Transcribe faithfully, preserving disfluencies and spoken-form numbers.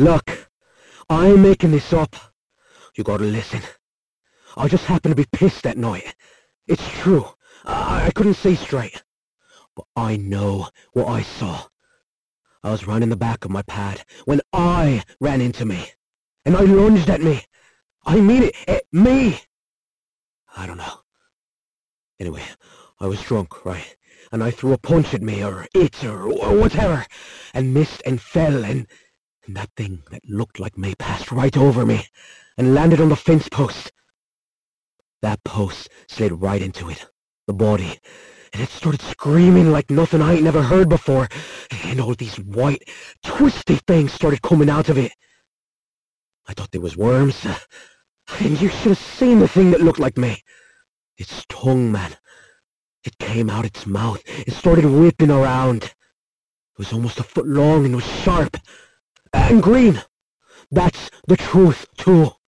Look, I ain't making this up. You gotta listen. I just happened to be pissed that night. It's true. I, I couldn't see straight. But I know what I saw. I was running the back of my pad when I ran into me. And I lunged at me. I mean it, at me. I don't know. Anyway, I was drunk, right? And I threw a punch at me, or it, or, or whatever, and missed and fell, and, and that thing that looked like me passed right over me, and landed on the fence post. That post slid right into it, the body, and it started screaming like nothing I ain't never heard before, and all these white, twisty things started coming out of it. I thought they was worms, and you should have seen the thing that looked like me. Its tongue, man. It came out its mouth. It started whipping around. It was almost a foot long and was sharp. And green. That's the truth, too.